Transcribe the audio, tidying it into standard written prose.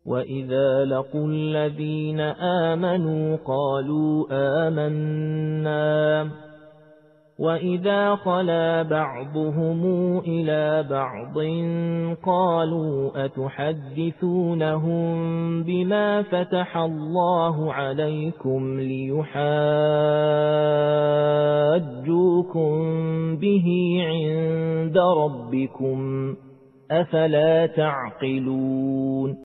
وَإِذَا لَقُوا الَّذِينَ آمَنُوا قَالُوا آمَنَّا وَإِذَا خَلَا بَعْضُهُمْ إِلَى بَعْضٍ قَالُوا أَتُحَدِّثُونَهُم بِمَا فَتَحَ اللَّهُ عَلَيْكُمْ لِيُحَاجُّوكُم بِهِ عِندَ رَبِّكُمْ ۚ أَفَلَا تَعْقِلُونَ